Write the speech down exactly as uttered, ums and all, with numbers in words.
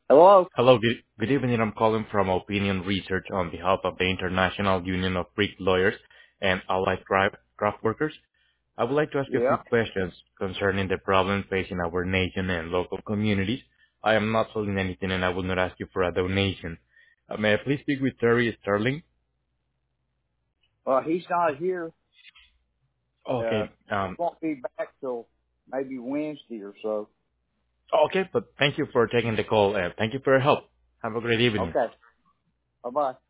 Hello? Hello, good good evening. I'm calling from Opinion Research on behalf of the International Union of Brick Lawyers and Allied Craft Craft Workers. I would like to ask a Yeah. few questions concerning the problems facing our nation and local communities. I am not selling anything, and I will not ask you for a donation. Uh, May I please speak with Terry Sterling? Uh, he's not here. Uh, Okay. he Um. won't be back till maybe Wednesday or so. Okay, but thank you for taking the call, and thank you for your help. Have a great evening. Okay. Bye bye.